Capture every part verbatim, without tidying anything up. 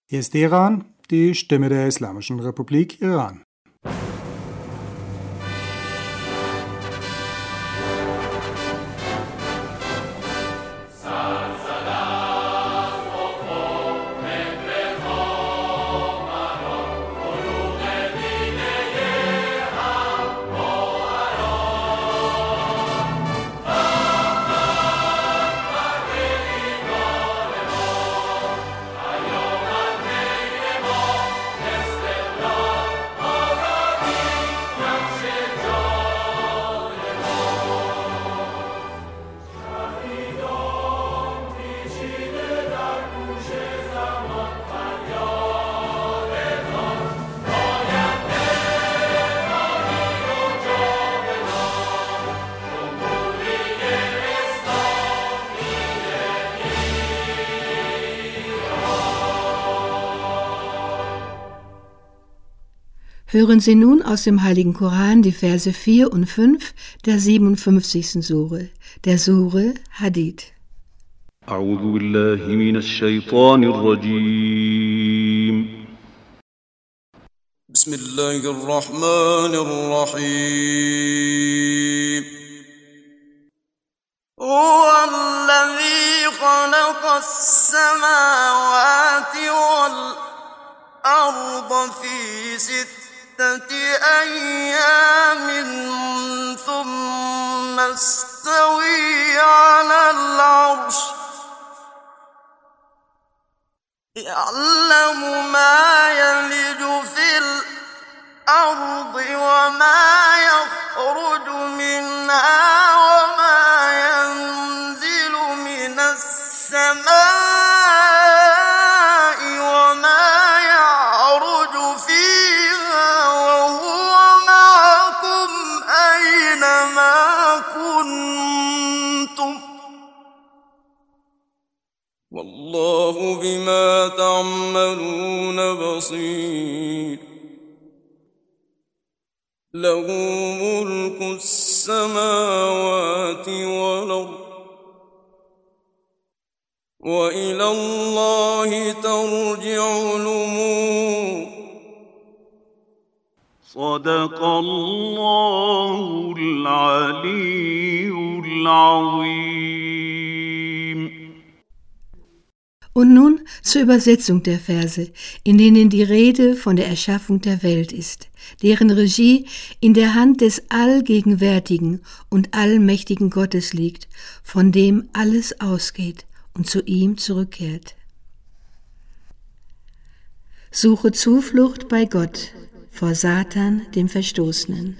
Hier ist Teheran, die Stimme der Islamischen Republik Iran. Hören Sie nun aus dem Heiligen Koran die Verse vier und fünf der siebenundfünfzigsten Sure, der Sure Hadid. أعوذ بالله من الشيطان الرجيم بسم الله الرحمن الرحيم هو الذي خلق السماوات والأرض في ستة أيام ثم استوى على العرش يعلم ما يلج في الأرض وما يخرج منها وما ينزل من السماء وما يعرج فيها وهو معكم أينما كنتم والله بما تعملون بصير له ملك السماوات والأرض وإلى الله ترجع الأمور صدق الله العلي العظيم. Und nun zur Übersetzung der Verse, in denen die Rede von der Erschaffung der Welt ist, deren Regie in der Hand des allgegenwärtigen und allmächtigen Gottes liegt, von dem alles ausgeht und zu ihm zurückkehrt. Suche Zuflucht bei Gott vor Satan, dem Verstoßenen.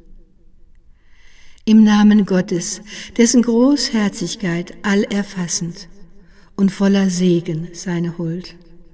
Im Namen Gottes, dessen Großherzigkeit allerfassend und voller Segen seine Huld.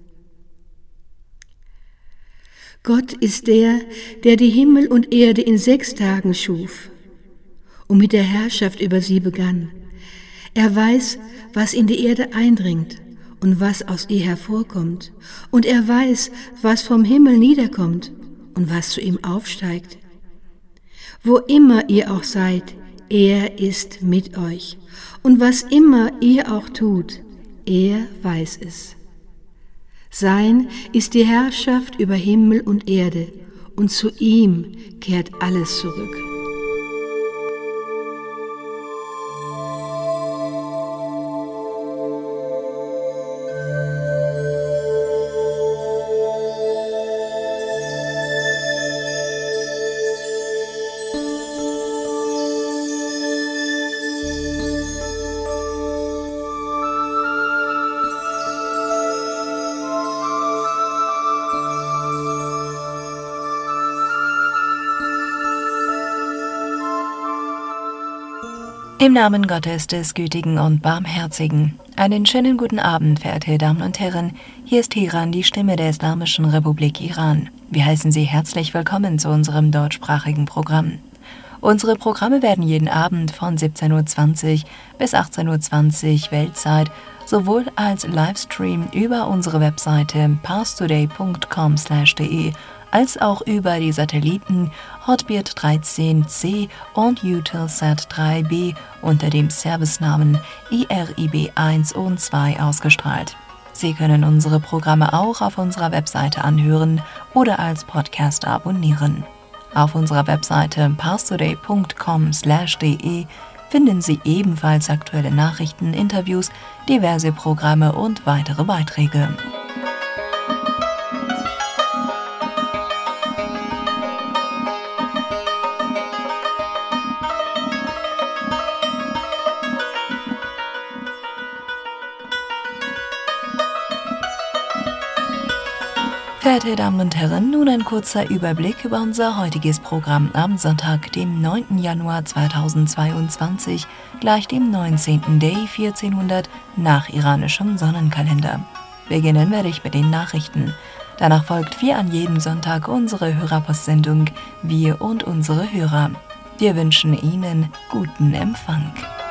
Gott ist der, der die Himmel und Erde in sechs Tagen schuf und mit der Herrschaft über sie begann. Er weiß, was in die Erde eindringt und was aus ihr hervorkommt, und er weiß, was vom Himmel niederkommt und was zu ihm aufsteigt. Wo immer ihr auch seid, er ist mit euch, und was immer ihr auch tut, er weiß es. Sein ist die Herrschaft über Himmel und Erde, und zu ihm kehrt alles zurück. Im Namen Gottes des Gütigen und Barmherzigen. Einen schönen guten Abend, verehrte Damen und Herren. Hier ist Teheran, die Stimme der Islamischen Republik Iran. Wir heißen Sie herzlich willkommen zu unserem deutschsprachigen Programm. Unsere Programme werden jeden Abend von siebzehn Uhr zwanzig bis achtzehn Uhr zwanzig Weltzeit sowohl als Livestream über unsere Webseite parstoday punkt com slash de als auch über die Satelliten Hotbird dreizehn C und Eutelsat drei B unter dem Servicenamen I R I B eins und zwei ausgestrahlt. Sie können unsere Programme auch auf unserer Webseite anhören oder als Podcast abonnieren. Auf unserer Webseite parstoday punkt com slash de finden Sie ebenfalls aktuelle Nachrichten, Interviews, diverse Programme und weitere Beiträge. Verehrte Damen und Herren, nun ein kurzer Überblick über unser heutiges Programm am Sonntag, dem neunten Januar zweitausendzweiundzwanzig, gleich dem neunzehnten Day vierzehnhundert nach iranischem Sonnenkalender. Beginnen werde ich mit den Nachrichten. Danach folgt wie an jedem Sonntag unsere Hörerpostsendung Wir und unsere Hörer. Wir wünschen Ihnen guten Empfang.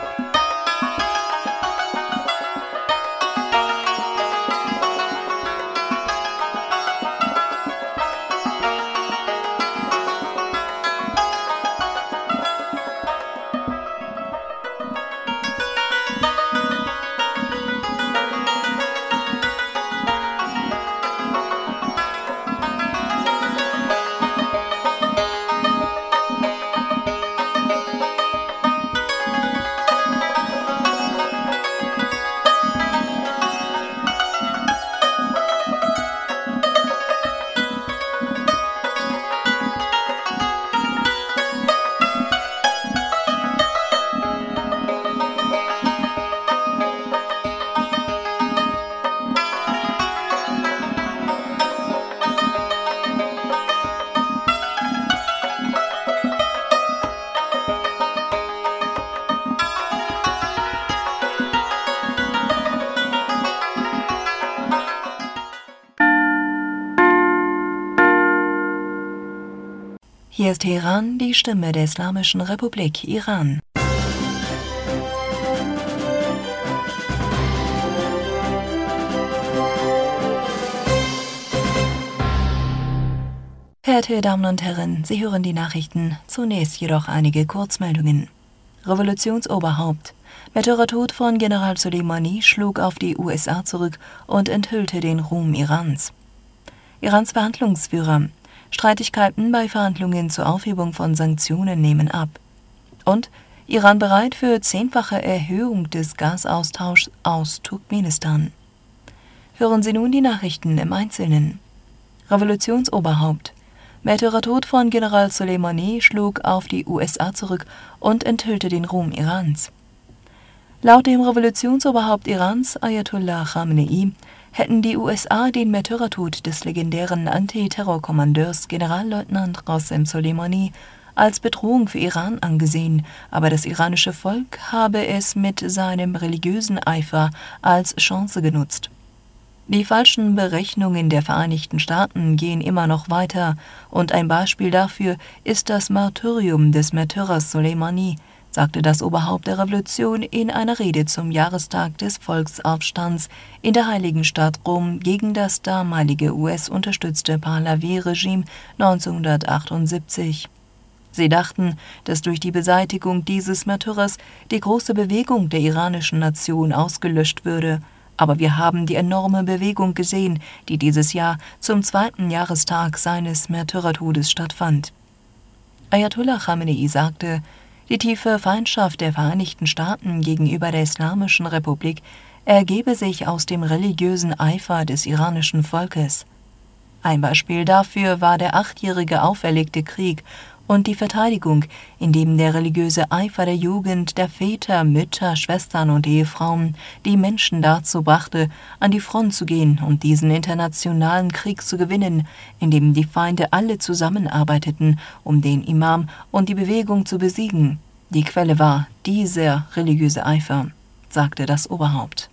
Hier ist Teheran, die Stimme der Islamischen Republik Iran. Verehrte Damen und Herren, Sie hören die Nachrichten, zunächst jedoch einige Kurzmeldungen. Revolutionsoberhaupt. Märtyrer Tod von General Soleimani schlug auf die U S A zurück und enthüllte den Ruhm Irans. Irans Verhandlungsführer. Streitigkeiten bei Verhandlungen zur Aufhebung von Sanktionen nehmen ab. Und Iran bereit für zehnfache Erhöhung des Gasaustauschs aus Turkmenistan. Hören Sie nun die Nachrichten im Einzelnen. Revolutionsoberhaupt. Märtyrer Tod von General Soleimani schlug auf die U S A zurück und enthüllte den Ruhm Irans. Laut dem Revolutionsoberhaupt Irans, Ayatollah Khamenei, hätten die U S A den Märtyrertod des legendären Antiterrorkommandeurs Generalleutnant Qasem Soleimani als Bedrohung für Iran angesehen, aber das iranische Volk habe es mit seinem religiösen Eifer als Chance genutzt. Die falschen Berechnungen der Vereinigten Staaten gehen immer noch weiter, und ein Beispiel dafür ist das Martyrium des Märtyrers Soleimani, sagte das Oberhaupt der Revolution in einer Rede zum Jahrestag des Volksaufstands in der heiligen Stadt Rom gegen das damalige U S-unterstützte Pahlavi-Regime neunzehnhundertachtundsiebzig. Sie dachten, dass durch die Beseitigung dieses Märtyrers die große Bewegung der iranischen Nation ausgelöscht würde. Aber wir haben die enorme Bewegung gesehen, die dieses Jahr zum zweiten Jahrestag seines Märtyrertodes stattfand. Ayatollah Khamenei sagte, die tiefe Feindschaft der Vereinigten Staaten gegenüber der Islamischen Republik ergebe sich aus dem religiösen Eifer des iranischen Volkes. Ein Beispiel dafür war der achtjährige auferlegte Krieg und die Verteidigung, in dem der religiöse Eifer der Jugend, der Väter, Mütter, Schwestern und Ehefrauen die Menschen dazu brachte, an die Front zu gehen und diesen internationalen Krieg zu gewinnen, in dem die Feinde alle zusammenarbeiteten, um den Imam und die Bewegung zu besiegen. Die Quelle war dieser religiöse Eifer, sagte das Oberhaupt.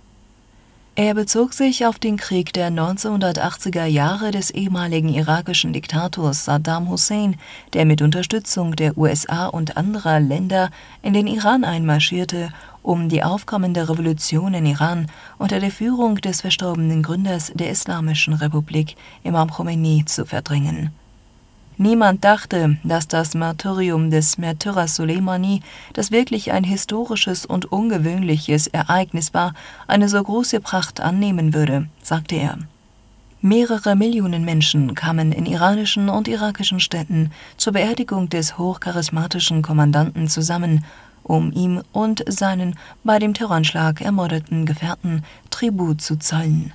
Er bezog sich auf den Krieg der neunzehnhundertachtziger Jahre des ehemaligen irakischen Diktators Saddam Hussein, der mit Unterstützung der U S A und anderer Länder in den Iran einmarschierte, um die aufkommende Revolution in Iran unter der Führung des verstorbenen Gründers der Islamischen Republik, Imam Khomeini, zu verdrängen. Niemand dachte, dass das Martyrium des Märtyrers Soleimani, das wirklich ein historisches und ungewöhnliches Ereignis war, eine so große Pracht annehmen würde, sagte er. Mehrere Millionen Menschen kamen in iranischen und irakischen Städten zur Beerdigung des hochcharismatischen Kommandanten zusammen, um ihm und seinen bei dem Terroranschlag ermordeten Gefährten Tribut zu zollen.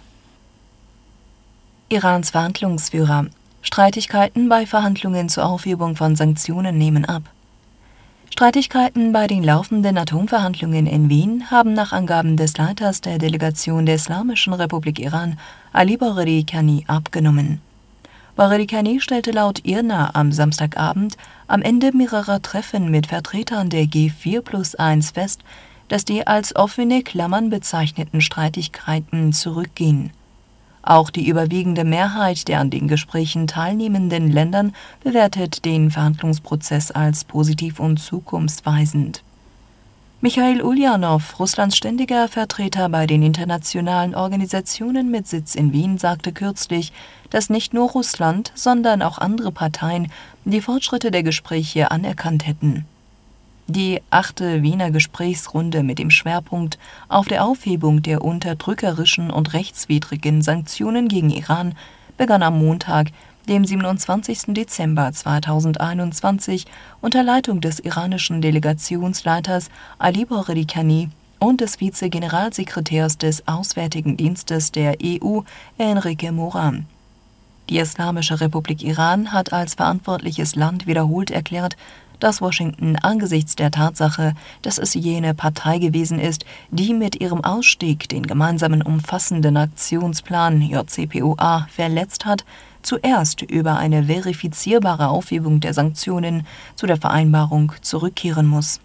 Irans Verhandlungsführer: Streitigkeiten bei Verhandlungen zur Aufhebung von Sanktionen nehmen ab. Streitigkeiten bei den laufenden Atomverhandlungen in Wien haben nach Angaben des Leiters der Delegation der Islamischen Republik Iran, Ali Bagheri-Kani, abgenommen. Bagheri-Kani stellte laut I R N A am Samstagabend am Ende mehrerer Treffen mit Vertretern der G vier plus eins fest, dass die als offene Klammern bezeichneten Streitigkeiten zurückgehen. Auch die überwiegende Mehrheit der an den Gesprächen teilnehmenden Ländern bewertet den Verhandlungsprozess als positiv und zukunftsweisend. Michail Uljanov, Russlands ständiger Vertreter bei den internationalen Organisationen mit Sitz in Wien, sagte kürzlich, dass nicht nur Russland, sondern auch andere Parteien die Fortschritte der Gespräche anerkannt hätten. Die achte Wiener Gesprächsrunde mit dem Schwerpunkt auf der Aufhebung der unterdrückerischen und rechtswidrigen Sanktionen gegen Iran begann am Montag, dem siebenundzwanzigsten Dezember zweitausendeinundzwanzig, unter Leitung des iranischen Delegationsleiters Ali Bagheri-Kani und des Vizegeneralsekretärs des Auswärtigen Dienstes der E U, Enrique Moran. Die Islamische Republik Iran hat als verantwortliches Land wiederholt erklärt, dass Washington angesichts der Tatsache, dass es jene Partei gewesen ist, die mit ihrem Ausstieg den gemeinsamen umfassenden Aktionsplan J C P O A verletzt hat, zuerst über eine verifizierbare Aufhebung der Sanktionen zu der Vereinbarung zurückkehren muss.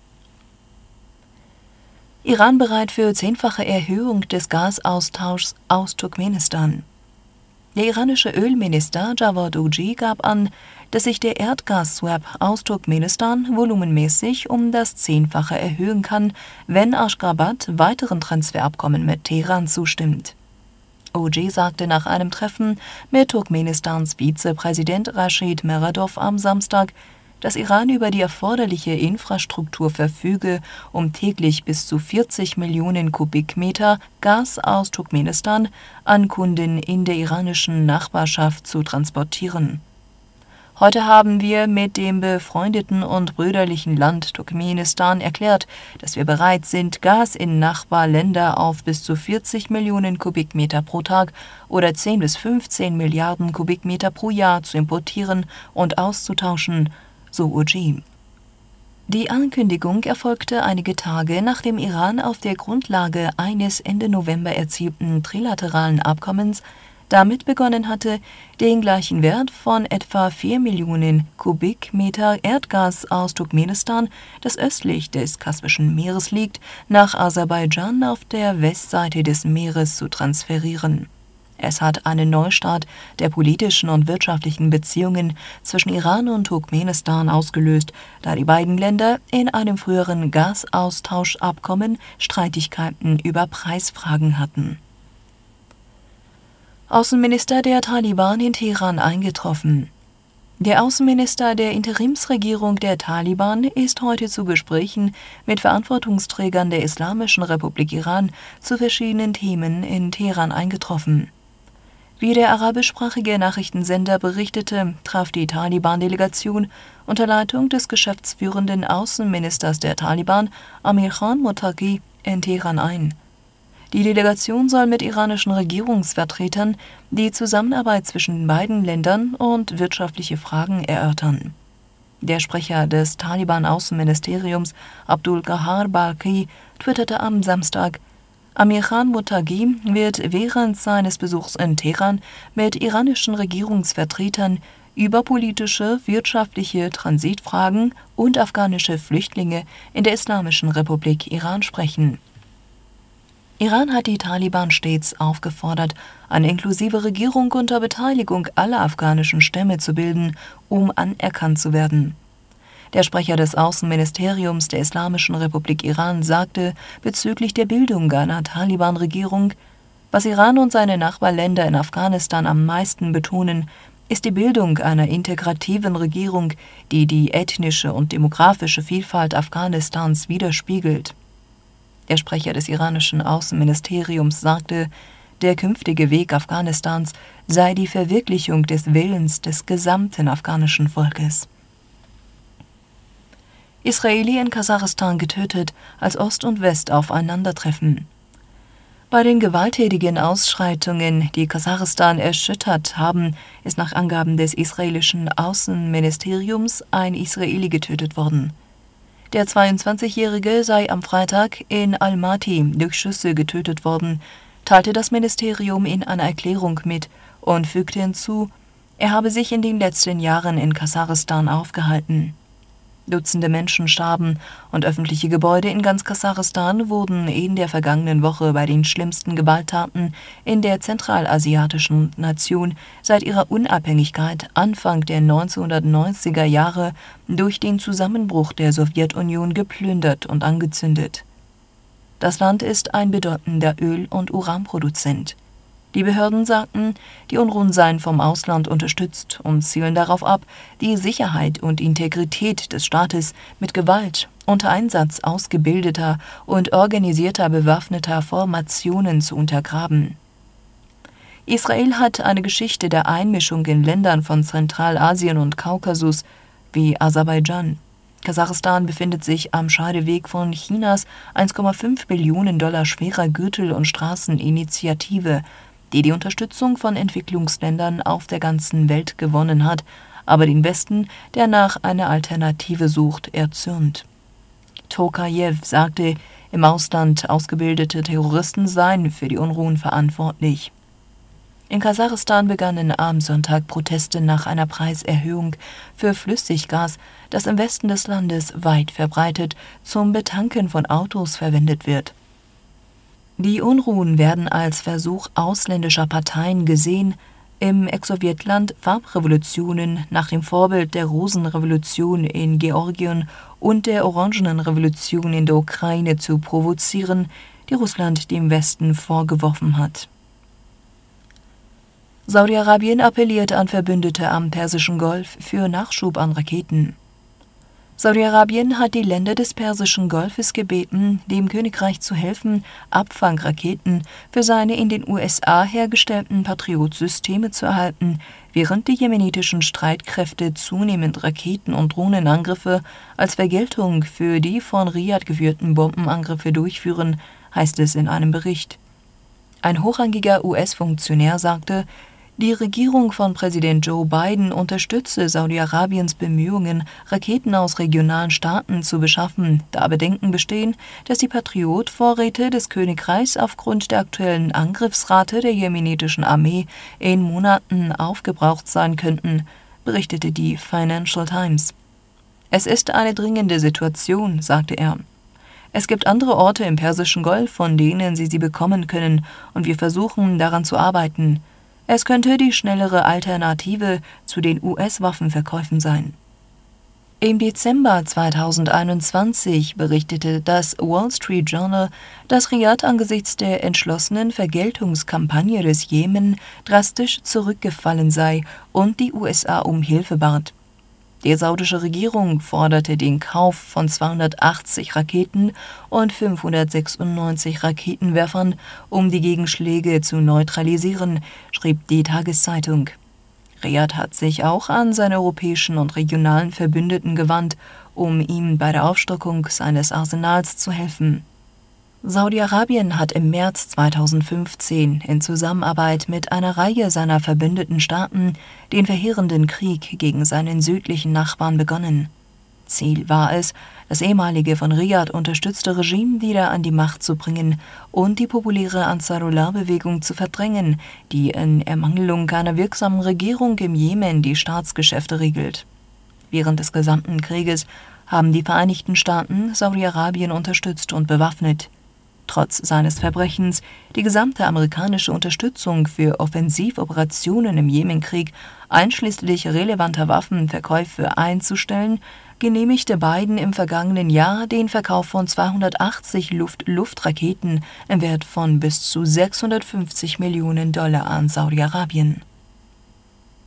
Iran bereit für zehnfache Erhöhung des Gasaustauschs aus Turkmenistan. Der iranische Ölminister Javad Uji gab an, dass sich der Erdgas-Swap aus Turkmenistan volumenmäßig um das Zehnfache erhöhen kann, wenn Aschgabat weiteren Transferabkommen mit Teheran zustimmt. Uji sagte nach einem Treffen mit Turkmenistans Vizepräsident Rashid Meredov am Samstag, dass Iran über die erforderliche Infrastruktur verfüge, um täglich bis zu vierzig Millionen Kubikmeter Gas aus Turkmenistan an Kunden in der iranischen Nachbarschaft zu transportieren. Heute haben wir mit dem befreundeten und brüderlichen Land Turkmenistan erklärt, dass wir bereit sind, Gas in Nachbarländer auf bis zu vierzig Millionen Kubikmeter pro Tag oder zehn bis fünfzehn Milliarden Kubikmeter pro Jahr zu importieren und auszutauschen, so Uji. Die Ankündigung erfolgte einige Tage, nachdem Iran auf der Grundlage eines Ende November erzielten trilateralen Abkommens damit begonnen hatte, den gleichen Wert von etwa vier Millionen Kubikmeter Erdgas aus Turkmenistan, das östlich des Kaspischen Meeres liegt, nach Aserbaidschan auf der Westseite des Meeres zu transferieren. Es hat einen Neustart der politischen und wirtschaftlichen Beziehungen zwischen Iran und Turkmenistan ausgelöst, da die beiden Länder in einem früheren Gasaustauschabkommen Streitigkeiten über Preisfragen hatten. Außenminister der Taliban in Teheran eingetroffen. Der Außenminister der Interimsregierung der Taliban ist heute zu Gesprächen mit Verantwortungsträgern der Islamischen Republik Iran zu verschiedenen Themen in Teheran eingetroffen. Wie der arabischsprachige Nachrichtensender berichtete, traf die Taliban-Delegation unter Leitung des geschäftsführenden Außenministers der Taliban, Amir Khan Muttaqi, in Teheran ein. Die Delegation soll mit iranischen Regierungsvertretern die Zusammenarbeit zwischen den beiden Ländern und wirtschaftliche Fragen erörtern. Der Sprecher des Taliban-Außenministeriums, Abdul Gahar Balkhi, twitterte am Samstag: Amir Khan Muttaqi wird während seines Besuchs in Teheran mit iranischen Regierungsvertretern über politische, wirtschaftliche Transitfragen und afghanische Flüchtlinge in der Islamischen Republik Iran sprechen. Iran hat die Taliban stets aufgefordert, eine inklusive Regierung unter Beteiligung aller afghanischen Stämme zu bilden, um anerkannt zu werden. Der Sprecher des Außenministeriums der Islamischen Republik Iran sagte bezüglich der Bildung einer Taliban-Regierung: Was Iran und seine Nachbarländer in Afghanistan am meisten betonen, ist die Bildung einer integrativen Regierung, die die ethnische und demografische Vielfalt Afghanistans widerspiegelt. Der Sprecher des iranischen Außenministeriums sagte, der künftige Weg Afghanistans sei die Verwirklichung des Willens des gesamten afghanischen Volkes. Israeli in Kasachstan getötet, als Ost und West aufeinandertreffen. Bei den gewalttätigen Ausschreitungen, die Kasachstan erschüttert haben, ist nach Angaben des israelischen Außenministeriums ein Israeli getötet worden. Der zweiundzwanzigjährige sei am Freitag in Almaty durch Schüsse getötet worden, teilte das Ministerium in einer Erklärung mit und fügte hinzu, er habe sich in den letzten Jahren in Kasachstan aufgehalten. Dutzende Menschen starben und öffentliche Gebäude in ganz Kasachstan wurden in der vergangenen Woche bei den schlimmsten Gewalttaten in der zentralasiatischen Nation seit ihrer Unabhängigkeit Anfang der neunzehnhundertneunziger Jahre durch den Zusammenbruch der Sowjetunion geplündert und angezündet. Das Land ist ein bedeutender Öl- und Uranproduzent. Die Behörden sagten, die Unruhen seien vom Ausland unterstützt und zielen darauf ab, die Sicherheit und Integrität des Staates mit Gewalt unter Einsatz ausgebildeter und organisierter bewaffneter Formationen zu untergraben. Israel hat eine Geschichte der Einmischung in Ländern von Zentralasien und Kaukasus wie Aserbaidschan. Kasachstan befindet sich am Scheideweg von Chinas eins Komma fünf Billionen Dollar schwerer Gürtel- und Straßeninitiative, die die Unterstützung von Entwicklungsländern auf der ganzen Welt gewonnen hat, aber den Westen, der nach einer Alternative sucht, erzürnt. Tokayev sagte, im Ausland ausgebildete Terroristen seien für die Unruhen verantwortlich. In Kasachstan begannen am Sonntag Proteste nach einer Preiserhöhung für Flüssiggas, das im Westen des Landes weit verbreitet zum Betanken von Autos verwendet wird. Die Unruhen werden als Versuch ausländischer Parteien gesehen, im Ex-Sowjetland Farbrevolutionen nach dem Vorbild der Rosenrevolution in Georgien und der Orangenen Revolution in der Ukraine zu provozieren, die Russland dem Westen vorgeworfen hat. Saudi-Arabien appelliert an Verbündete am Persischen Golf für Nachschub an Raketen. Saudi-Arabien hat die Länder des Persischen Golfes gebeten, dem Königreich zu helfen, Abfangraketen für seine in den U S A hergestellten Patriot-Systeme zu erhalten, während die jemenitischen Streitkräfte zunehmend Raketen- und Drohnenangriffe als Vergeltung für die von Riad geführten Bombenangriffe durchführen, heißt es in einem Bericht. Ein hochrangiger U S-Funktionär sagte, die Regierung von Präsident Joe Biden unterstütze Saudi-Arabiens Bemühungen, Raketen aus regionalen Staaten zu beschaffen, da Bedenken bestehen, dass die Patriot-Vorräte des Königreichs aufgrund der aktuellen Angriffsrate der jemenitischen Armee in Monaten aufgebraucht sein könnten, berichtete die Financial Times. Es ist eine dringende Situation, sagte er. Es gibt andere Orte im Persischen Golf, von denen Sie sie bekommen können, und wir versuchen, daran zu arbeiten. Es könnte die schnellere Alternative zu den U S-Waffenverkäufen sein. Im Dezember zweitausendeinundzwanzig berichtete das Wall Street Journal, dass Riad angesichts der entschlossenen Vergeltungskampagne des Jemen drastisch zurückgefallen sei und die U S A um Hilfe bat. Die saudische Regierung forderte den Kauf von zweihundertachtzig Raketen und fünfhundertsechsundneunzig Raketenwerfern, um die Gegenschläge zu neutralisieren, schrieb die Tageszeitung. Riad hat sich auch an seine europäischen und regionalen Verbündeten gewandt, um ihm bei der Aufstockung seines Arsenals zu helfen. Saudi-Arabien hat im März zweitausendfünfzehn in Zusammenarbeit mit einer Reihe seiner verbündeten Staaten den verheerenden Krieg gegen seinen südlichen Nachbarn begonnen. Ziel war es, das ehemalige von Riad unterstützte Regime wieder an die Macht zu bringen und die populäre Ansarullah-Bewegung zu verdrängen, die in Ermangelung einer wirksamen Regierung im Jemen die Staatsgeschäfte regelt. Während des gesamten Krieges haben die Vereinigten Staaten Saudi-Arabien unterstützt und bewaffnet. Trotz seines Verbrechens, die gesamte amerikanische Unterstützung für Offensivoperationen im Jemenkrieg, einschließlich relevanter Waffenverkäufe einzustellen, genehmigte Biden im vergangenen Jahr den Verkauf von zweihundertachtzig Luft-Luft-Raketen im Wert von bis zu sechshundertfünfzig Millionen Dollar an Saudi-Arabien.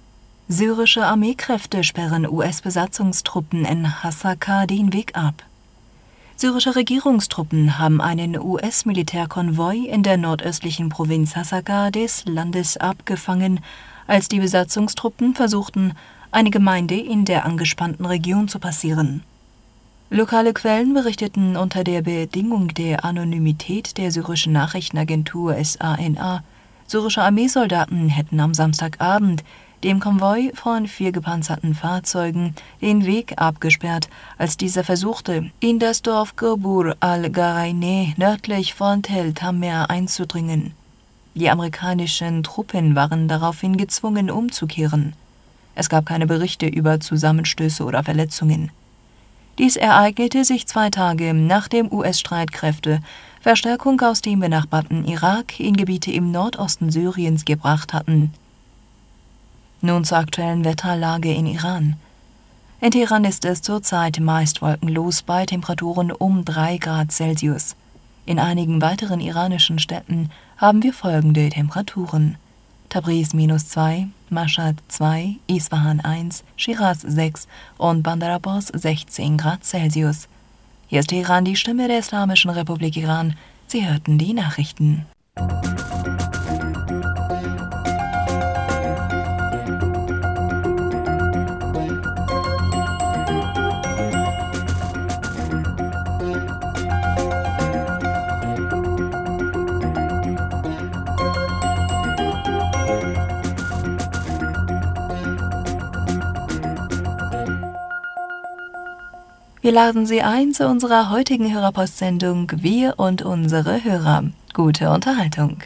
Syrische Armeekräfte sperren U S-Besatzungstruppen in Hasaka den Weg ab. Syrische Regierungstruppen haben einen U S-Militärkonvoi in der nordöstlichen Provinz Hasaka des Landes abgefangen, als die Besatzungstruppen versuchten, eine Gemeinde in der angespannten Region zu passieren. Lokale Quellen berichteten unter der Bedingung der Anonymität der syrischen Nachrichtenagentur S A N A, syrische Armeesoldaten hätten am Samstagabend dem Konvoi von vier gepanzerten Fahrzeugen den Weg abgesperrt, als dieser versuchte, in das Dorf Gobur al-Garaineh nördlich von Tel Tamer einzudringen. Die amerikanischen Truppen waren daraufhin gezwungen, umzukehren. Es gab keine Berichte über Zusammenstöße oder Verletzungen. Dies ereignete sich zwei Tage nachdem U S-Streitkräfte Verstärkung aus dem benachbarten Irak in Gebiete im Nordosten Syriens gebracht hatten. Nun zur aktuellen Wetterlage in Iran. In Teheran ist es zurzeit meist wolkenlos bei Temperaturen um drei Grad Celsius. In einigen weiteren iranischen Städten haben wir folgende Temperaturen: Tabriz minus zwei, Mashhad zwei, Isfahan eins, Schiraz sechs und Bandar Abbas sechzehn Grad Celsius. Hier ist Teheran, die Stimme der Islamischen Republik Iran. Sie hörten die Nachrichten. Wir laden Sie ein zu unserer heutigen Hörerpostsendung Wir und unsere Hörer. Gute Unterhaltung.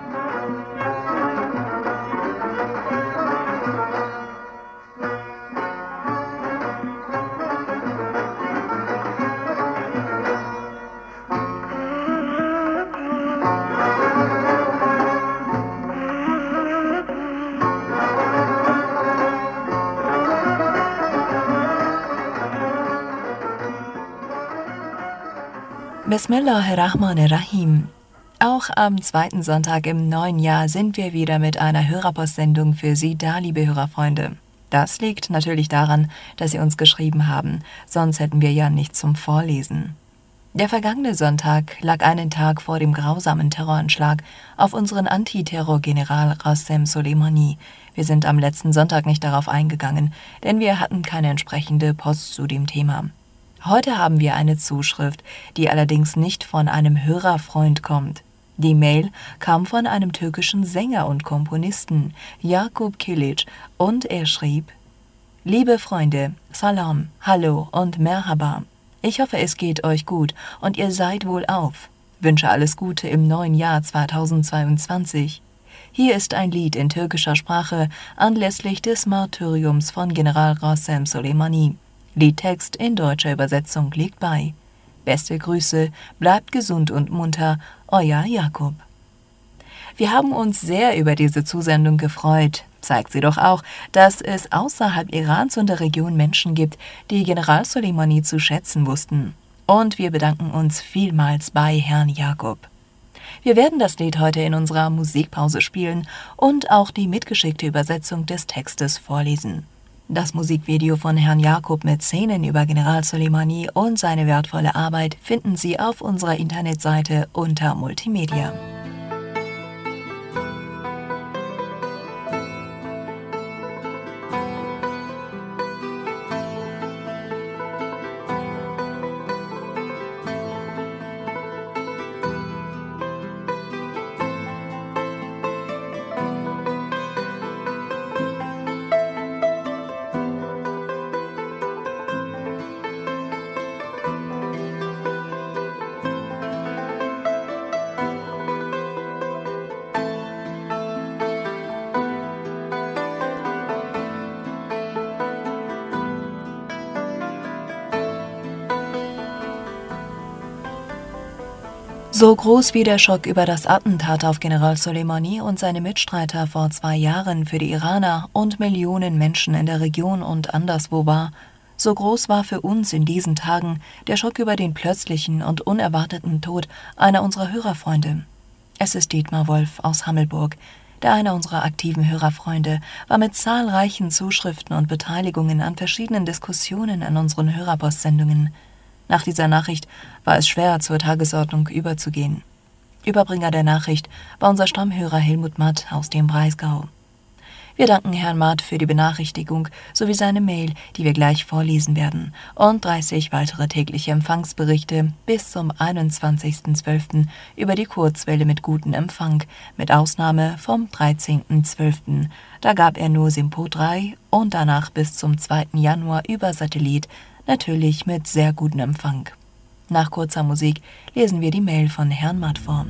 Bismillahirrahmanirrahim. Auch am zweiten Sonntag im neuen Jahr sind wir wieder mit einer Hörerpostsendung für Sie da, liebe Hörerfreunde. Das liegt natürlich daran, dass Sie uns geschrieben haben, sonst hätten wir ja nichts zum Vorlesen. Der vergangene Sonntag lag einen Tag vor dem grausamen Terroranschlag auf unseren Antiterror-General Qasem Soleimani. Wir sind am letzten Sonntag nicht darauf eingegangen, denn wir hatten keine entsprechende Post zu dem Thema. Heute haben wir eine Zuschrift, die allerdings nicht von einem Hörerfreund kommt. Die Mail kam von einem türkischen Sänger und Komponisten, Jakub Kilic, und er schrieb: Liebe Freunde, Salam, Hallo und Merhaba. Ich hoffe, es geht euch gut und ihr seid wohlauf. Wünsche alles Gute im neuen Jahr zweitausendzweiundzwanzig. Hier ist ein Lied in türkischer Sprache anlässlich des Martyriums von General Qasem Soleimani. Liedtext in deutscher Übersetzung liegt bei. Beste Grüße, bleibt gesund und munter, euer Jakub. Wir haben uns sehr über diese Zusendung gefreut. Zeigt sie doch auch, dass es außerhalb Irans und der Region Menschen gibt, die General Soleimani zu schätzen wussten. Und wir bedanken uns vielmals bei Herrn Jakub. Wir werden das Lied heute in unserer Musikpause spielen und auch die mitgeschickte Übersetzung des Textes vorlesen. Das Musikvideo von Herrn Jakub mit Szenen über General Soleimani und seine wertvolle Arbeit finden Sie auf unserer Internetseite unter Multimedia. So groß wie der Schock über das Attentat auf General Soleimani und seine Mitstreiter vor zwei Jahren für die Iraner und Millionen Menschen in der Region und anderswo war, so groß war für uns in diesen Tagen der Schock über den plötzlichen und unerwarteten Tod einer unserer Hörerfreunde. Es ist Dietmar Wolf aus Hammelburg. Der eine unserer aktiven Hörerfreunde war mit zahlreichen Zuschriften und Beteiligungen an verschiedenen Diskussionen an unseren Hörerpostsendungen. Nach dieser Nachricht war es schwer, zur Tagesordnung überzugehen. Überbringer der Nachricht war unser Stammhörer Helmut Matt aus dem Breisgau. Wir danken Herrn Matt für die Benachrichtigung sowie seine Mail, die wir gleich vorlesen werden, und dreißig weitere tägliche Empfangsberichte bis zum einundzwanzigsten zwölften über die Kurzwelle mit gutem Empfang, mit Ausnahme vom dreizehnten zwölften Da gab er nur Simpo drei und danach bis zum zweiten Januar über Satellit, natürlich mit sehr gutem Empfang. Nach kurzer Musik lesen wir die Mail von Herrn Matt vor.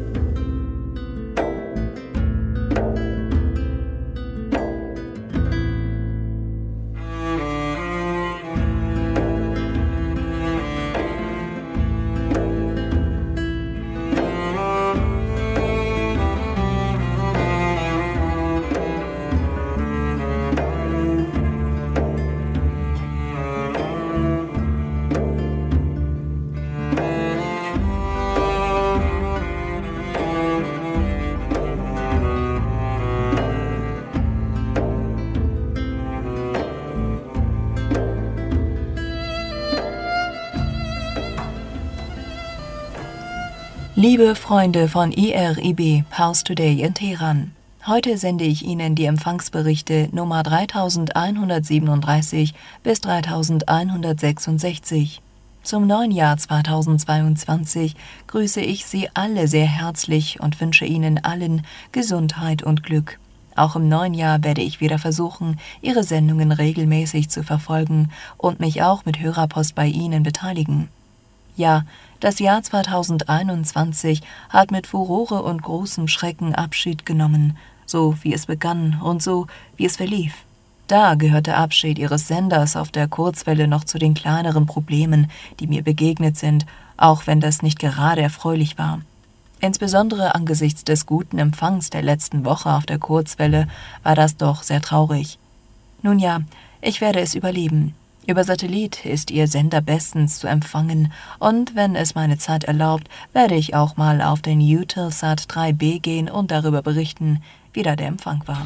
Liebe Freunde von I R I B Pulse Today in Teheran, heute sende ich Ihnen die Empfangsberichte Nummer dreitausendeinhundertsiebenunddreißig bis dreitausendeinhundertsechsundsechzig. Zum neuen Jahr zweitausendzweiundzwanzig grüße ich Sie alle sehr herzlich und wünsche Ihnen allen Gesundheit und Glück. Auch im neuen Jahr werde ich wieder versuchen, Ihre Sendungen regelmäßig zu verfolgen und mich auch mit Hörerpost bei Ihnen beteiligen. Ja, das Jahr zweitausendeinundzwanzig hat mit Furore und großem Schrecken Abschied genommen, so wie es begann und so wie es verlief. Da gehört der Abschied Ihres Senders auf der Kurzwelle noch zu den kleineren Problemen, die mir begegnet sind, auch wenn das nicht gerade erfreulich war. Insbesondere angesichts des guten Empfangs der letzten Woche auf der Kurzwelle war das doch sehr traurig. Nun ja, ich werde es überleben. Über Satellit ist Ihr Sender bestens zu empfangen und wenn es meine Zeit erlaubt, werde ich auch mal auf den Eutelsat drei B gehen und darüber berichten, wie da der Empfang war.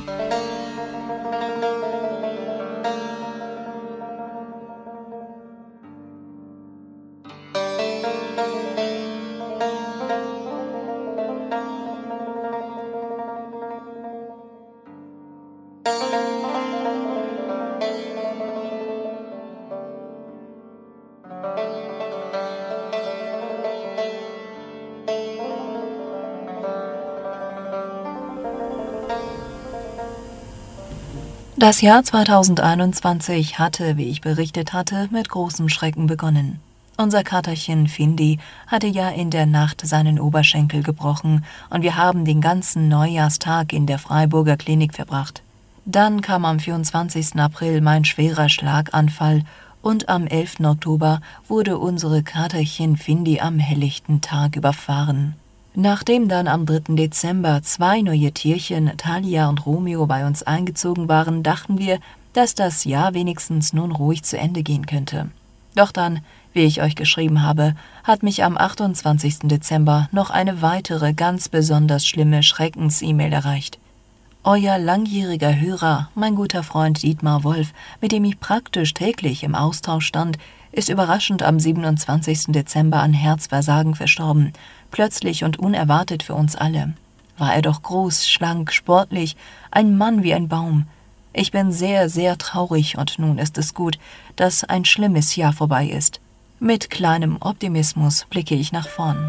Das Jahr zweitausendeinundzwanzig hatte, wie ich berichtet hatte, mit großem Schrecken begonnen. Unser Katerchen Findi hatte ja in der Nacht seinen Oberschenkel gebrochen und wir haben den ganzen Neujahrstag in der Freiburger Klinik verbracht. Dann kam am vierundzwanzigsten April mein schwerer Schlaganfall und am elften Oktober wurde unsere Katerchen Findi am helllichten Tag überfahren. Nachdem dann am dritten Dezember zwei neue Tierchen, Thalia und Romeo, bei uns eingezogen waren, dachten wir, dass das Jahr wenigstens nun ruhig zu Ende gehen könnte. Doch dann, wie ich euch geschrieben habe, hat mich am achtundzwanzigsten Dezember noch eine weitere ganz besonders schlimme Schreckens-E-Mail erreicht. Euer langjähriger Hörer, mein guter Freund Dietmar Wolf, mit dem ich praktisch täglich im Austausch stand, ist überraschend am siebenundzwanzigsten Dezember an Herzversagen verstorben, plötzlich und unerwartet für uns alle. War er doch groß, schlank, sportlich, ein Mann wie ein Baum. Ich bin sehr, sehr traurig und nun ist es gut, dass ein schlimmes Jahr vorbei ist. Mit kleinem Optimismus blicke ich nach vorn.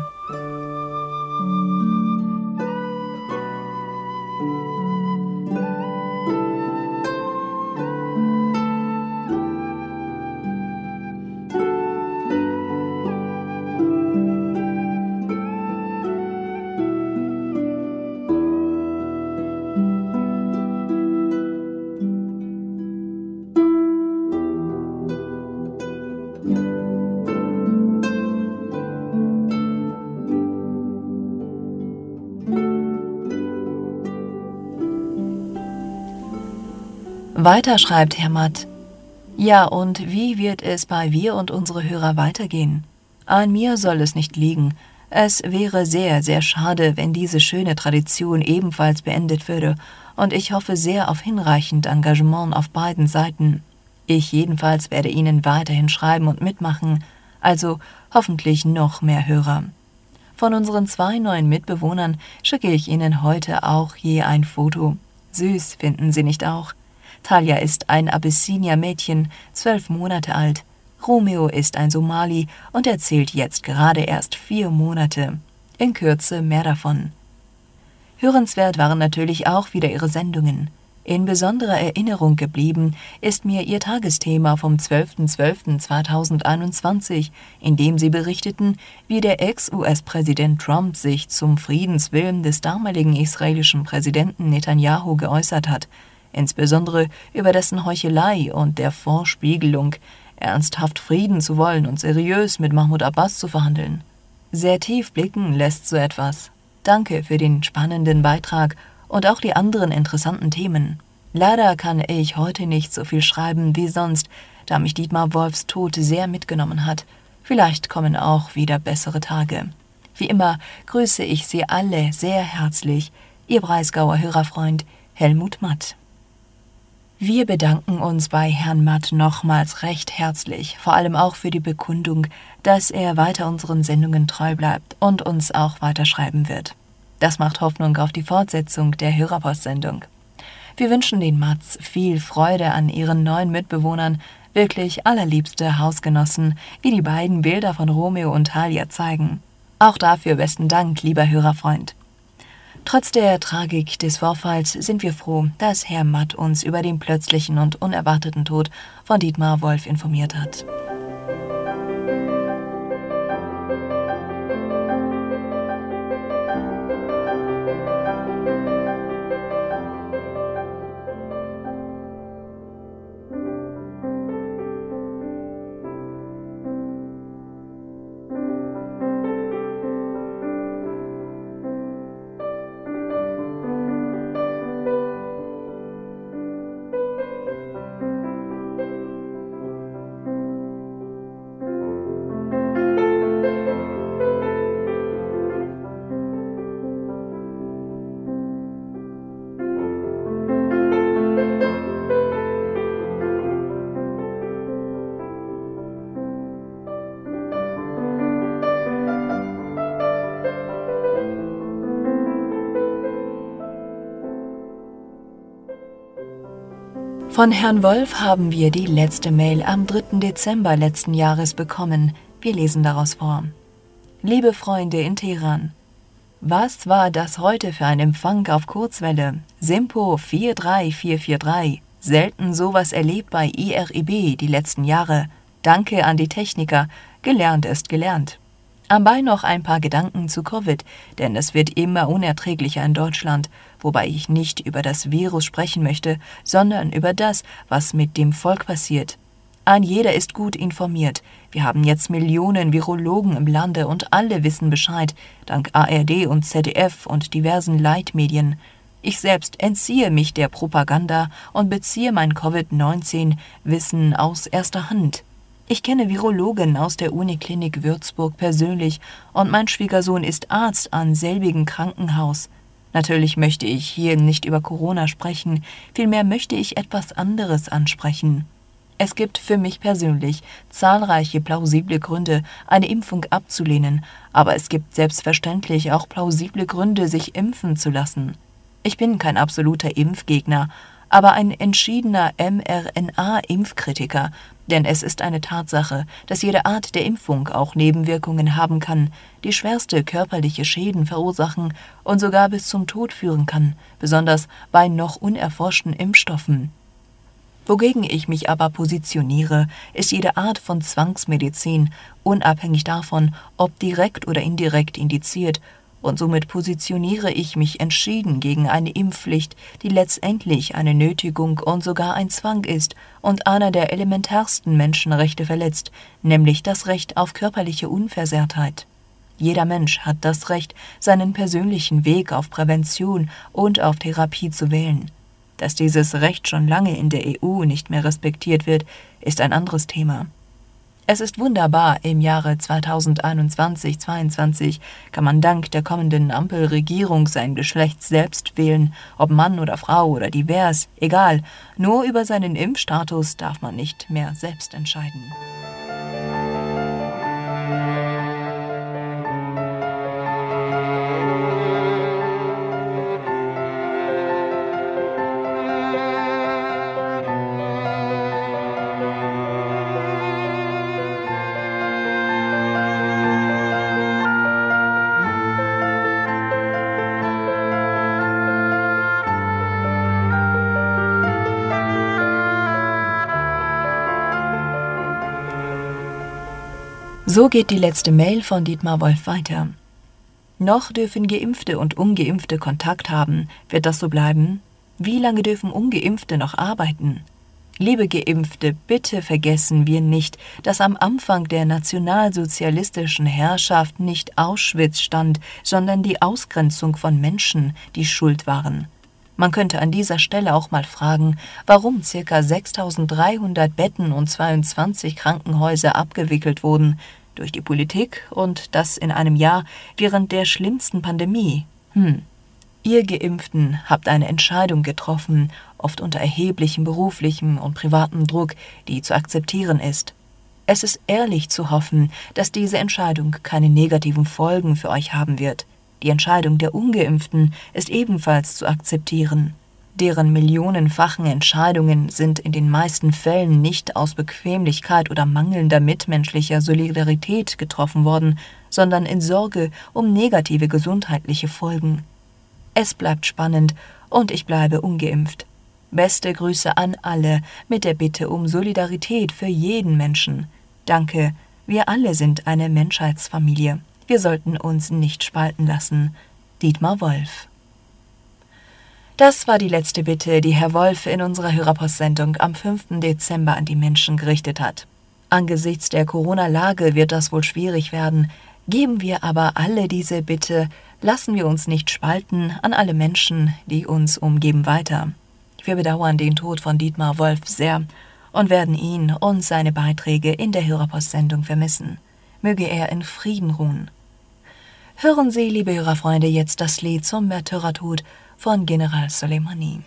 Weiter schreibt Herr Matt: Ja, und wie wird es bei wir und unsere Hörer weitergehen? An mir soll es nicht liegen. Es wäre sehr, sehr schade, wenn diese schöne Tradition ebenfalls beendet würde, und ich hoffe sehr auf hinreichend Engagement auf beiden Seiten. Ich jedenfalls werde Ihnen weiterhin schreiben und mitmachen, also hoffentlich noch mehr Hörer. Von unseren zwei neuen Mitbewohnern schicke ich Ihnen heute auch je ein Foto. Süß, finden Sie nicht auch? Talia ist ein Abyssinier-Mädchen, zwölf Monate alt. Romeo ist ein Somali und er zählt jetzt gerade erst vier Monate. In Kürze mehr davon. Hörenswert waren natürlich auch wieder ihre Sendungen. In besonderer Erinnerung geblieben ist mir ihr Tagesthema vom zwölften zwölften zweitausendeinundzwanzig, in dem sie berichteten, wie der Ex-U S-Präsident Trump sich zum Friedenswillen des damaligen israelischen Präsidenten Netanyahu geäußert hat, insbesondere über dessen Heuchelei und der Vorspiegelung, ernsthaft Frieden zu wollen und seriös mit Mahmoud Abbas zu verhandeln. Sehr tief blicken lässt so etwas. Danke für den spannenden Beitrag und auch die anderen interessanten Themen. Leider kann ich heute nicht so viel schreiben wie sonst, da mich Dietmar Wolfs Tod sehr mitgenommen hat. Vielleicht kommen auch wieder bessere Tage. Wie immer grüße ich Sie alle sehr herzlich, Ihr Breisgauer Hörerfreund Helmut Matt. Wir bedanken uns bei Herrn Matt nochmals recht herzlich, vor allem auch für die Bekundung, dass er weiter unseren Sendungen treu bleibt und uns auch weiterschreiben wird. Das macht Hoffnung auf die Fortsetzung der Hörerpostsendung. Wir wünschen den Matts viel Freude an ihren neuen Mitbewohnern, wirklich allerliebste Hausgenossen, wie die beiden Bilder von Romeo und Talia zeigen. Auch dafür besten Dank, lieber Hörerfreund. Trotz der Tragik des Vorfalls sind wir froh, dass Herr Matt uns über den plötzlichen und unerwarteten Tod von Dietmar Wolf informiert hat. Von Herrn Wolf haben wir die letzte Mail am dritten Dezember letzten Jahres bekommen. Wir lesen daraus vor. Liebe Freunde in Teheran, was war das heute für ein Empfang auf Kurzwelle? Simpo vier drei vier vier drei. Selten sowas erlebt bei I R I B die letzten Jahre. Danke an die Techniker. Gelernt ist gelernt. Anbei noch ein paar Gedanken zu Covid, denn es wird immer unerträglicher in Deutschland, wobei ich nicht über das Virus sprechen möchte, sondern über das, was mit dem Volk passiert. Ein jeder ist gut informiert. Wir haben jetzt Millionen Virologen im Lande und alle wissen Bescheid, dank A R D und Z D F und diversen Leitmedien. Ich selbst entziehe mich der Propaganda und beziehe mein Covid neunzehn Wissen aus erster Hand. Ich kenne Virologen aus der Uniklinik Würzburg persönlich und mein Schwiegersohn ist Arzt an selbigen Krankenhaus. Natürlich möchte ich hier nicht über Corona sprechen, vielmehr möchte ich etwas anderes ansprechen. Es gibt für mich persönlich zahlreiche plausible Gründe, eine Impfung abzulehnen, aber es gibt selbstverständlich auch plausible Gründe, sich impfen zu lassen. Ich bin kein absoluter Impfgegner, aber ein entschiedener M R N A-Impfkritiker, denn es ist eine Tatsache, dass jede Art der Impfung auch Nebenwirkungen haben kann, die schwerste körperliche Schäden verursachen und sogar bis zum Tod führen kann, besonders bei noch unerforschten Impfstoffen. Wogegen ich mich aber positioniere, ist jede Art von Zwangsmedizin, unabhängig davon, ob direkt oder indirekt indiziert, und somit positioniere ich mich entschieden gegen eine Impfpflicht, die letztendlich eine Nötigung und sogar ein Zwang ist und einer der elementarsten Menschenrechte verletzt, nämlich das Recht auf körperliche Unversehrtheit. Jeder Mensch hat das Recht, seinen persönlichen Weg auf Prävention und auf Therapie zu wählen. Dass dieses Recht schon lange in der E U nicht mehr respektiert wird, ist ein anderes Thema. Es ist wunderbar, im Jahre zweitausendeinundzwanzig zweiundzwanzig kann man dank der kommenden Ampelregierung sein Geschlecht selbst wählen, ob Mann oder Frau oder divers, egal, nur über seinen Impfstatus darf man nicht mehr selbst entscheiden. So geht die letzte Mail von Dietmar Wolf weiter. Noch dürfen Geimpfte und Ungeimpfte Kontakt haben. Wird das so bleiben? Wie lange dürfen Ungeimpfte noch arbeiten? Liebe Geimpfte, bitte vergessen wir nicht, dass am Anfang der nationalsozialistischen Herrschaft nicht Auschwitz stand, sondern die Ausgrenzung von Menschen, die schuld waren. Man könnte an dieser Stelle auch mal fragen, warum ca. sechstausenddreihundert Betten und zweiundzwanzig Krankenhäuser abgewickelt wurden durch die Politik und das in einem Jahr während der schlimmsten Pandemie. Hm. Ihr Geimpften habt eine Entscheidung getroffen, oft unter erheblichem beruflichem und privatem Druck, die zu akzeptieren ist. Es ist ehrlich zu hoffen, dass diese Entscheidung keine negativen Folgen für euch haben wird. Die Entscheidung der Ungeimpften ist ebenfalls zu akzeptieren. Deren millionenfachen Entscheidungen sind in den meisten Fällen nicht aus Bequemlichkeit oder mangelnder mitmenschlicher Solidarität getroffen worden, sondern in Sorge um negative gesundheitliche Folgen. Es bleibt spannend und ich bleibe ungeimpft. Beste Grüße an alle mit der Bitte um Solidarität für jeden Menschen. Danke, wir alle sind eine Menschheitsfamilie. Wir sollten uns nicht spalten lassen. Dietmar Wolf. Das war die letzte Bitte, die Herr Wolf in unserer Hörerpostsendung am fünften Dezember an die Menschen gerichtet hat. Angesichts der Corona-Lage wird das wohl schwierig werden. Geben wir aber alle diese Bitte, lassen wir uns nicht spalten, an alle Menschen, die uns umgeben, weiter. Wir bedauern den Tod von Dietmar Wolf sehr und werden ihn und seine Beiträge in der Hörerpostsendung vermissen. Möge er in Frieden ruhen. Hören Sie, liebe Hörerfreunde, jetzt das Lied zum Märtyrertod von General Soleimani.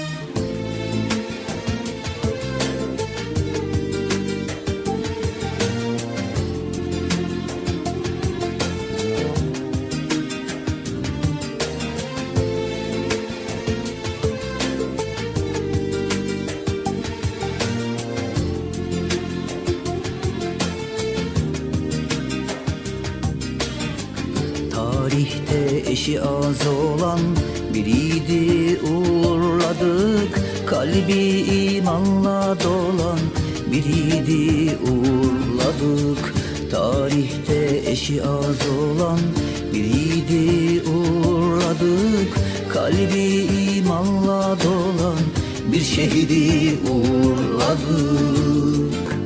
Tarihte eşi az olan biriydi, uğurladık. Kalbi imanla dolan biriydi, uğurladık. Tarihte eşi az olan biriydi, uğurladık. Kalbi imanla dolan bir şehidi uğurladık.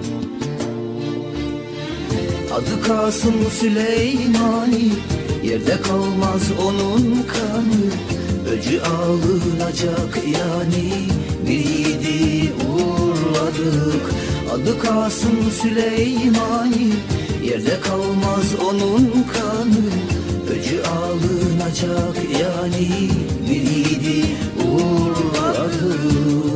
Adı Kasım Süleymani, yerde kalmaz onun kanı. Öcü alınacak yani, biriydi uğurladık. Adı Kasım Süleymani, yerde kalmaz onun kanı. Öcü alınacak yani, biriydi uğurladık.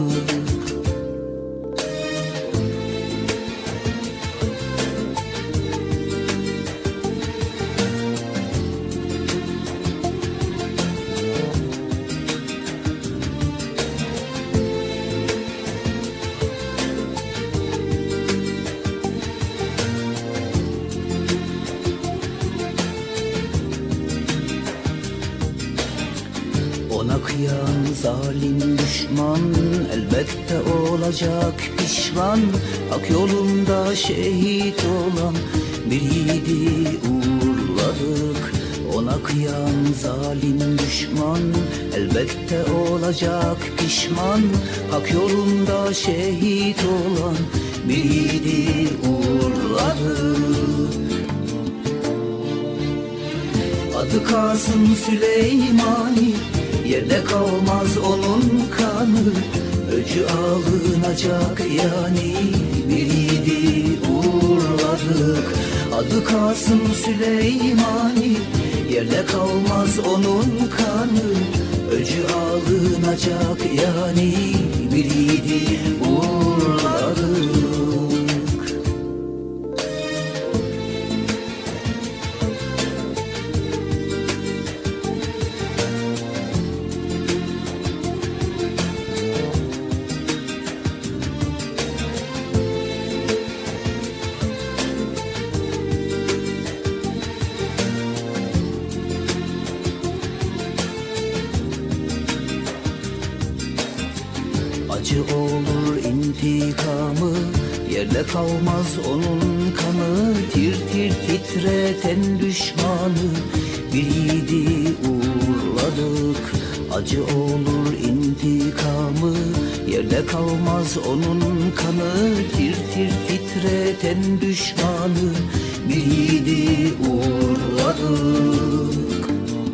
Kıyan zalim düşman elbette olacak pişman. Hak yolunda şehit olan bir yiğidi uğurladık. Ona kıyan zalim düşman elbette olacak pişman. Hak yolunda şehit olan bir yiğidi uğurladık. Adı Kasım Süleymani, yerde kalmaz onun kanı. öcü alınacak yani bir yiğidi uğurladık. Adı Kasım Süleymani, yerde kalmaz onun kanı, öcü alınacak yani bir yiğidi uğurladık. Acı olur intikamı, yerde kalmaz onun kanı, tir tir titreten düşmanı bir yiğidi uğurladık. Acı olur intikamı, yerde kalmaz onun kanı, tir tir titreten düşmanı bir yiğidi uğurladık.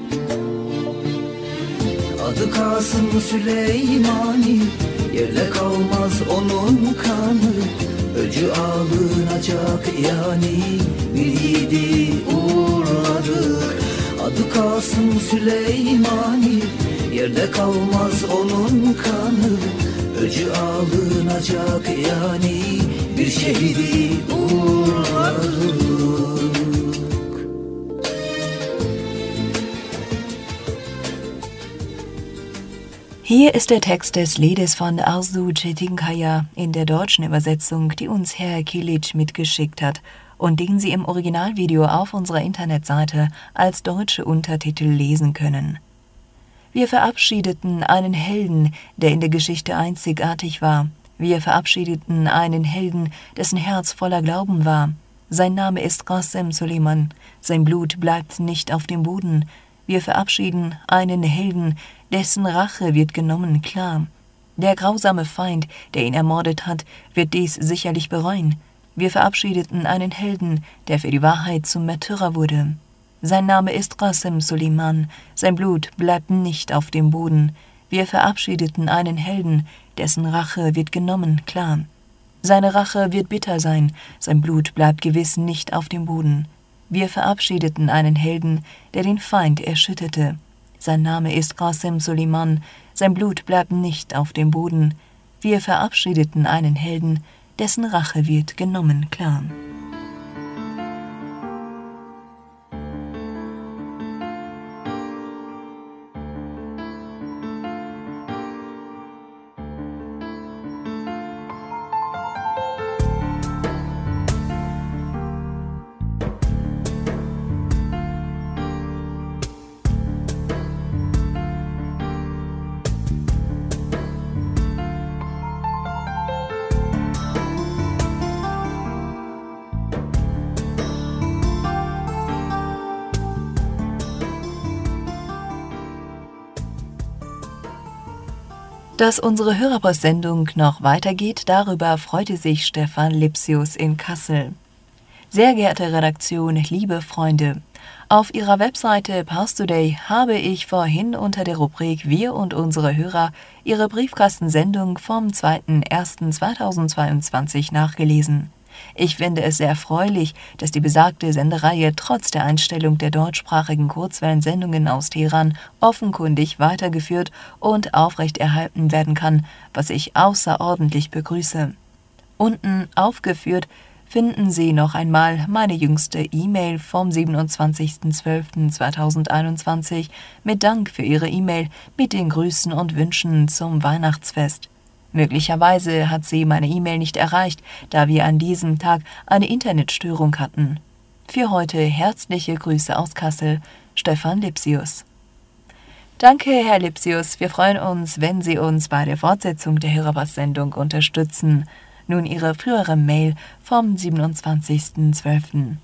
Adı Kasım Süleymani, yerde kalmaz onun kanı, öcü alınacak yani bir yiğidi uğurladık. Adı Kasım Süleymani, yerde kalmaz onun kanı, öcü alınacak yani bir şehidi uğurladık. Hier ist der Text des Liedes von Arzu Çetinkaya in der deutschen Übersetzung, die uns Herr Kilic mitgeschickt hat und den Sie im Originalvideo auf unserer Internetseite als deutsche Untertitel lesen können. Wir verabschiedeten einen Helden, der in der Geschichte einzigartig war. Wir verabschiedeten einen Helden, dessen Herz voller Glauben war. Sein Name ist Qasem Soleiman. Sein Blut bleibt nicht auf dem Boden. Wir verabschieden einen Helden, dessen Rache wird genommen, klar. Der grausame Feind, der ihn ermordet hat, wird dies sicherlich bereuen. Wir verabschiedeten einen Helden, der für die Wahrheit zum Märtyrer wurde. Sein Name ist Qasem Soleiman. Sein Blut bleibt nicht auf dem Boden. Wir verabschiedeten einen Helden, dessen Rache wird genommen, klar. Seine Rache wird bitter sein. Sein Blut bleibt gewiss nicht auf dem Boden. Wir verabschiedeten einen Helden, der den Feind erschütterte. Sein Name ist Qasem Soleiman, sein Blut bleibt nicht auf dem Boden. Wir verabschiedeten einen Helden, dessen Rache wird genommen, klar. Dass unsere Hörerpostsendung noch weitergeht, darüber freute sich Stefan Lipsius in Kassel. Sehr geehrte Redaktion, liebe Freunde, auf Ihrer Webseite Pars Today habe ich vorhin unter der Rubrik Wir und unsere Hörer Ihre Briefkastensendung vom zweiten ersten zweitausendzweiundzwanzig nachgelesen. Ich finde es sehr erfreulich, dass die besagte Sendereihe trotz der Einstellung der deutschsprachigen Kurzwellensendungen aus Teheran offenkundig weitergeführt und aufrechterhalten werden kann, was ich außerordentlich begrüße. Unten aufgeführt finden Sie noch einmal meine jüngste E-Mail vom siebenundzwanzigsten zwölften zweitausendeinundzwanzig mit Dank für Ihre E-Mail mit den Grüßen und Wünschen zum Weihnachtsfest. Möglicherweise hat sie meine E-Mail nicht erreicht, da wir an diesem Tag eine Internetstörung hatten. Für heute herzliche Grüße aus Kassel, Stefan Lipsius. Danke, Herr Lipsius. Wir freuen uns, wenn Sie uns bei der Fortsetzung der Hörerpostsendung unterstützen. Nun Ihre frühere Mail vom siebenundzwanzigsten zwölften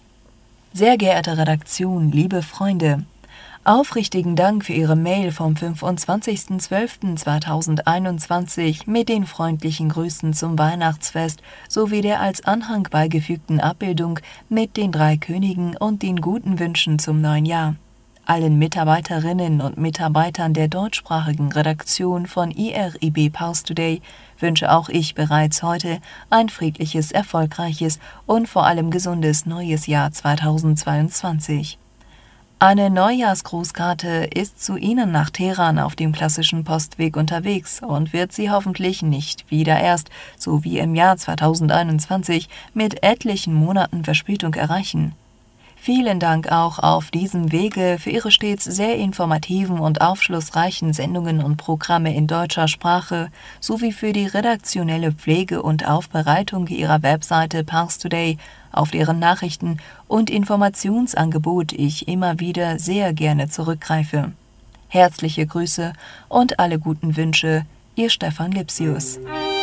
Sehr geehrte Redaktion, liebe Freunde, aufrichtigen Dank für Ihre Mail vom fünfundzwanzigsten zwölften zweitausendeinundzwanzig mit den freundlichen Grüßen zum Weihnachtsfest sowie der als Anhang beigefügten Abbildung mit den drei Königen und den guten Wünschen zum neuen Jahr. allen Mitarbeiterinnen und Mitarbeitern der deutschsprachigen Redaktion von I R I B Pulse Today wünsche auch ich bereits heute ein friedliches, erfolgreiches und vor allem gesundes neues Jahr zweitausendzweiundzwanzig. Eine Neujahrsgrußkarte ist zu Ihnen nach Teheran auf dem klassischen Postweg unterwegs und wird Sie hoffentlich nicht wieder erst, so wie im Jahr zweitausendeinundzwanzig, mit etlichen Monaten Verspätung erreichen. Vielen Dank auch auf diesem Wege für Ihre stets sehr informativen und aufschlussreichen Sendungen und Programme in deutscher Sprache sowie für die redaktionelle Pflege und Aufbereitung Ihrer Webseite Pulse Today, auf deren Nachrichten und Informationsangebot ich immer wieder sehr gerne zurückgreife. Herzliche Grüße und alle guten Wünsche, Ihr Stefan Lipsius.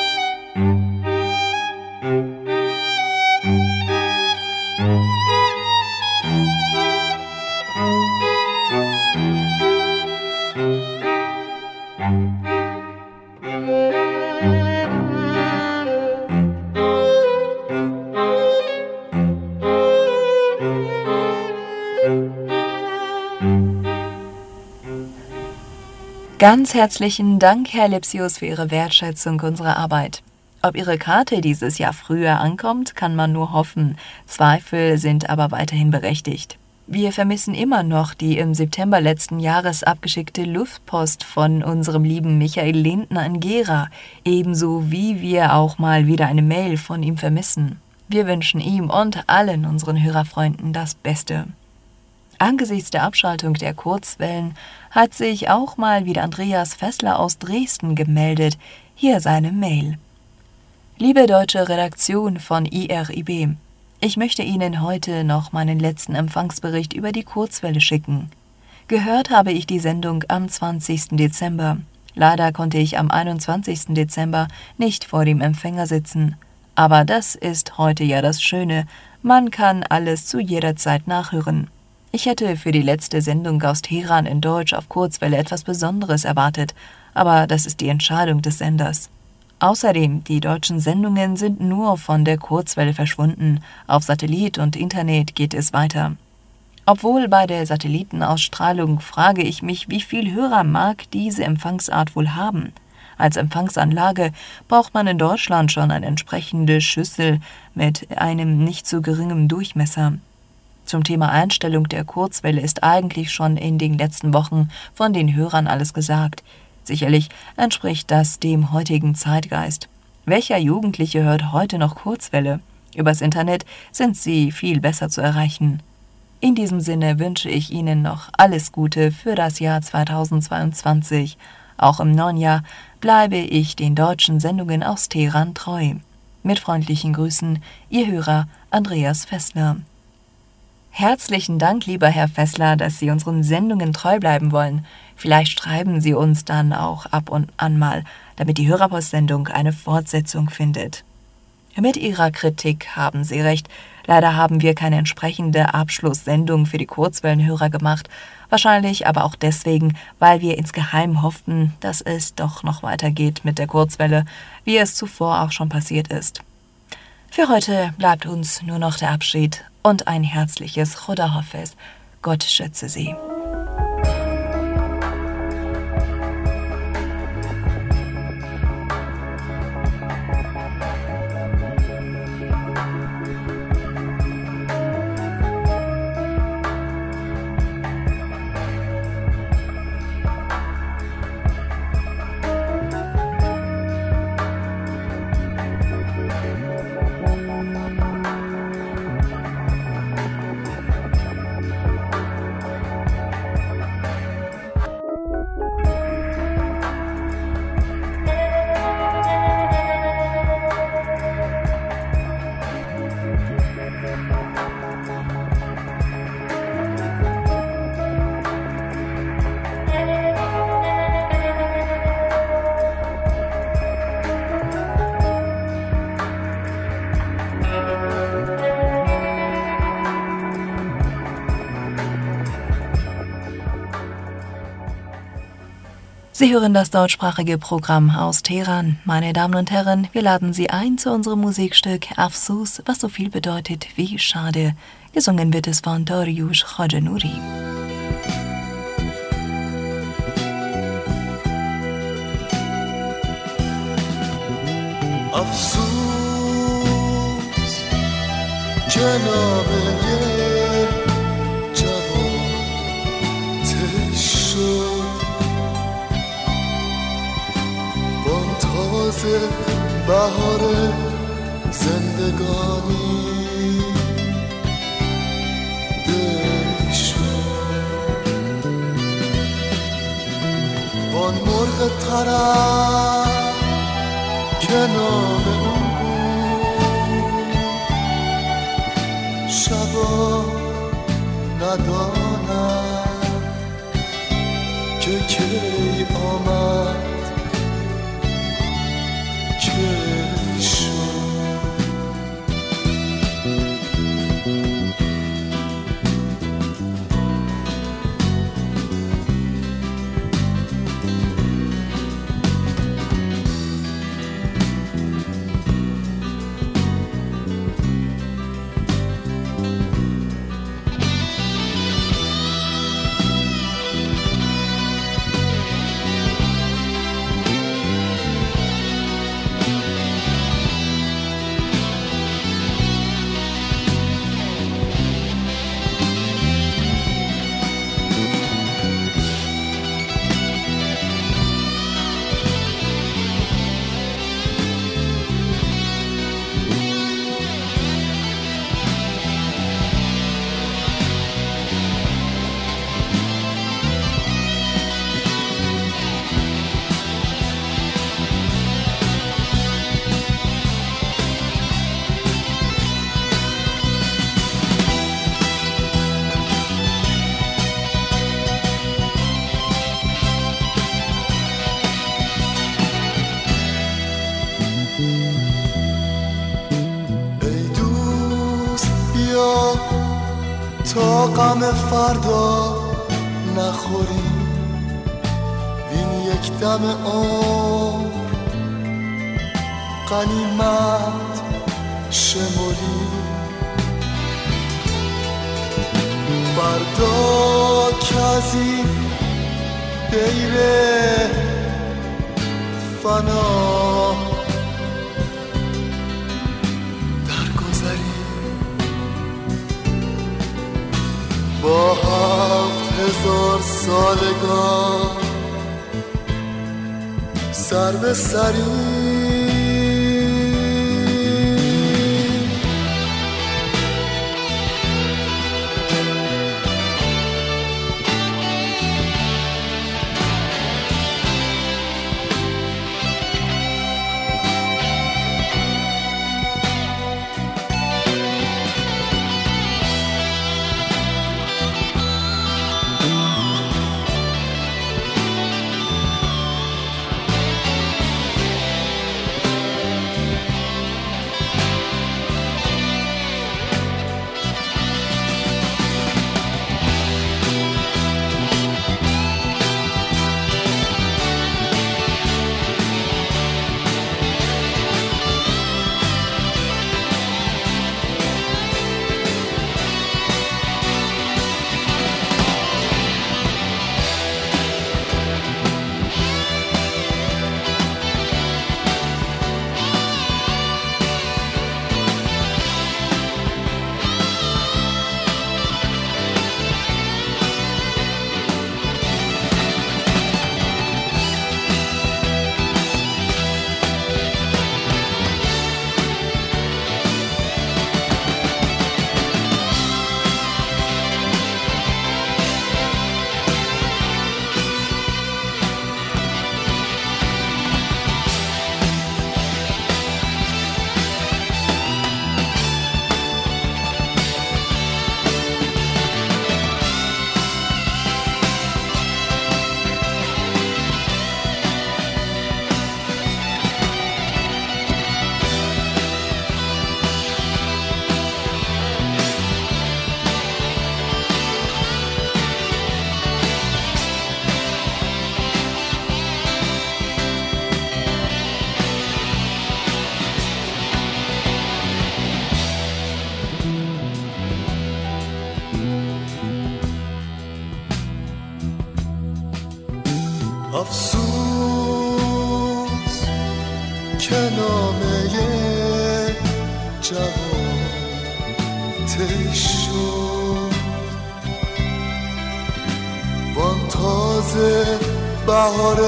Ganz herzlichen Dank, Herr Lipsius, für Ihre Wertschätzung unserer Arbeit. Ob Ihre Karte dieses Jahr früher ankommt, kann man nur hoffen. Zweifel sind aber weiterhin berechtigt. Wir vermissen immer noch die im September letzten Jahres abgeschickte Luftpost von unserem lieben Michael Lindner in Gera, ebenso wie wir auch mal wieder eine Mail von ihm vermissen. Wir wünschen ihm und allen unseren Hörerfreunden das Beste. Angesichts der Abschaltung der Kurzwellen hat sich auch mal wieder Andreas Fessler aus Dresden gemeldet. Hier seine Mail. Liebe deutsche Redaktion von I R I B, ich möchte Ihnen heute noch meinen letzten Empfangsbericht über die Kurzwelle schicken. Gehört habe ich die Sendung am zwanzigsten Dezember. Leider konnte ich am einundzwanzigsten Dezember nicht vor dem Empfänger sitzen. Aber das ist heute ja das Schöne, man kann alles zu jeder Zeit nachhören. Ich hätte für die letzte Sendung aus Teheran in Deutsch auf Kurzwelle etwas Besonderes erwartet, aber das ist die Entscheidung des Senders. Außerdem, die deutschen Sendungen sind nur von der Kurzwelle verschwunden, auf Satellit und Internet geht es weiter. Obwohl bei der Satellitenausstrahlung frage ich mich, wie viel Hörer mag diese Empfangsart wohl haben. Als Empfangsanlage braucht man in Deutschland schon eine entsprechende Schüssel mit einem nicht zu geringem Durchmesser. Zum Thema Einstellung der Kurzwelle ist eigentlich schon in den letzten Wochen von den Hörern alles gesagt. Sicherlich entspricht das dem heutigen Zeitgeist. Welcher Jugendliche hört heute noch Kurzwelle? Übers Internet sind sie viel besser zu erreichen. In diesem Sinne wünsche ich Ihnen noch alles Gute für das Jahr zweitausendzweiundzwanzig. Auch im neuen Jahr bleibe ich den deutschen Sendungen aus Teheran treu. Mit freundlichen Grüßen, Ihr Hörer Andreas Fessler. Herzlichen Dank, lieber Herr Fessler, dass Sie unseren Sendungen treu bleiben wollen. Vielleicht schreiben Sie uns dann auch ab und an mal, damit die Hörerpostsendung eine Fortsetzung findet. Mit Ihrer Kritik haben Sie recht. Leider haben wir keine entsprechende Abschlusssendung für die Kurzwellenhörer gemacht. Wahrscheinlich aber auch deswegen, weil wir insgeheim hofften, dass es doch noch weitergeht mit der Kurzwelle, wie es zuvor auch schon passiert ist. Für heute bleibt uns nur noch der Abschied und ein herzliches Choda Hafez. Gott schütze Sie. Sie hören das deutschsprachige Programm aus Teheran. Meine Damen und Herren, wir laden Sie ein zu unserem Musikstück Afsus, was so viel bedeutet wie schade. Gesungen wird es von Dariush Khajanuri. افسوس که نامه جوان تش شد، بان تازه بهار زندگانی دل شد، وان مرغ ترک که نام اون بود، شبا ندانم که کی آمد کی شد. تا غم فردا نخوریم وین یک دم عمر غنیمت شمریم، فردا که از این دیر فنا با هفت هزار سالگان سر به سریم. افسوس که نامه جوان شد وان تازه بهار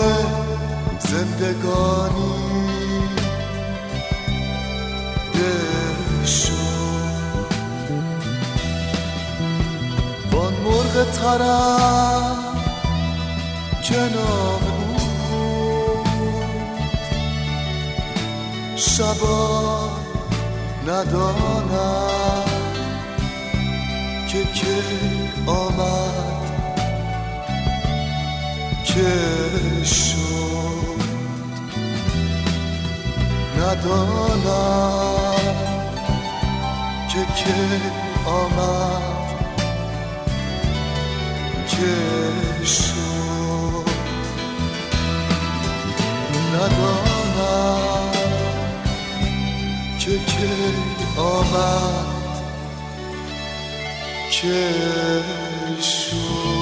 زندگانی ده شد وان مرغ طرف کنار او شبا ندانم که که آمد که شد ندانم که که آمد که شد ندانم که که آمد که شد.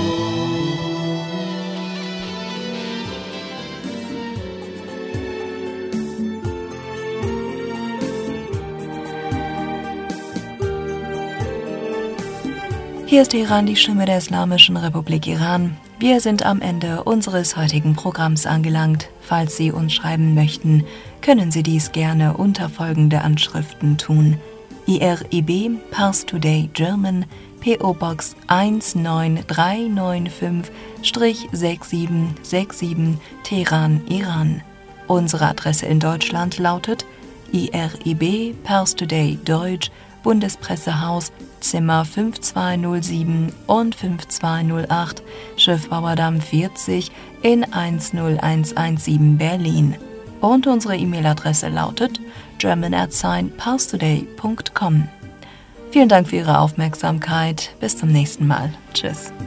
Hier ist Iran, die Stimme der Islamischen Republik Iran. Wir sind am Ende unseres heutigen Programms angelangt. Falls Sie uns schreiben möchten, können Sie dies gerne unter folgende Anschriften tun. I R I B, Pars Today German, P O Box eins neun drei neun fünf sechs sieben sechs sieben, Teheran, Iran. Unsere Adresse in Deutschland lautet I R I B, Pars Today Deutsch, Bundespressehaus, Zimmer fünf zwei null sieben und fünf zwei null acht, Schiffbauerdamm vierzig in eins null eins eins sieben Berlin. Und unsere E-Mail-Adresse lautet german at pars today punkt com. Vielen Dank für Ihre Aufmerksamkeit. Bis zum nächsten Mal. Tschüss.